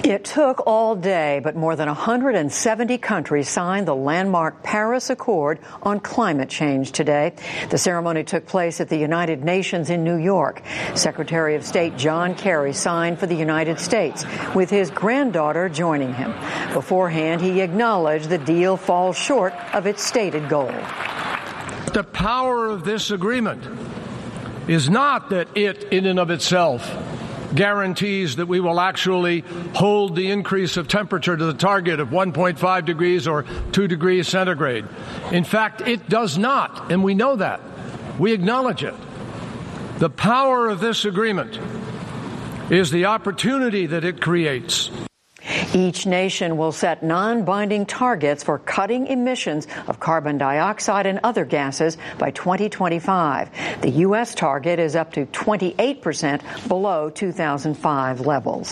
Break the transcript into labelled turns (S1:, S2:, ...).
S1: It took all day, but more than 170 countries signed the landmark Paris Accord on climate change today. The ceremony took place at the United Nations in New York. Secretary of State John Kerry signed for the United States, with his granddaughter joining him. Beforehand, he acknowledged the deal falls short of its stated goal.
S2: The power of this agreement is not that it, in and of itself, guarantees that we will actually hold the increase of temperature to the target of 1.5 degrees or 2 degrees centigrade. In fact, it does not, and we know that. We acknowledge it. The power of this agreement is the opportunity that it creates.
S1: Each nation will set non-binding targets for cutting emissions of carbon dioxide and other gases by 2025. The U.S. target is up to 28% below 2005 levels.